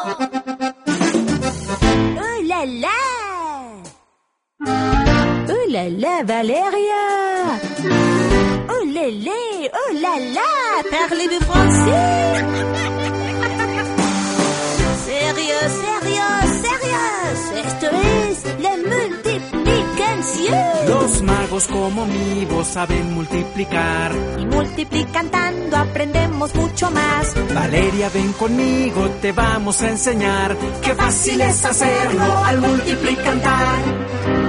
¡Oh, la, la! ¡Oh, la, la, Valeria! ¡Oh, lélé! ¡Oh, la, la! Parlez-vous français? Sérieux, sérieux, sérieux. Esto es la multiplicación. Los magos como mi voz saben multiplicar. Y multiplicando aprendemos mucho más. Valeria, ven conmigo, te vamos a enseñar. Qué fácil es hacerlo al multiplicar.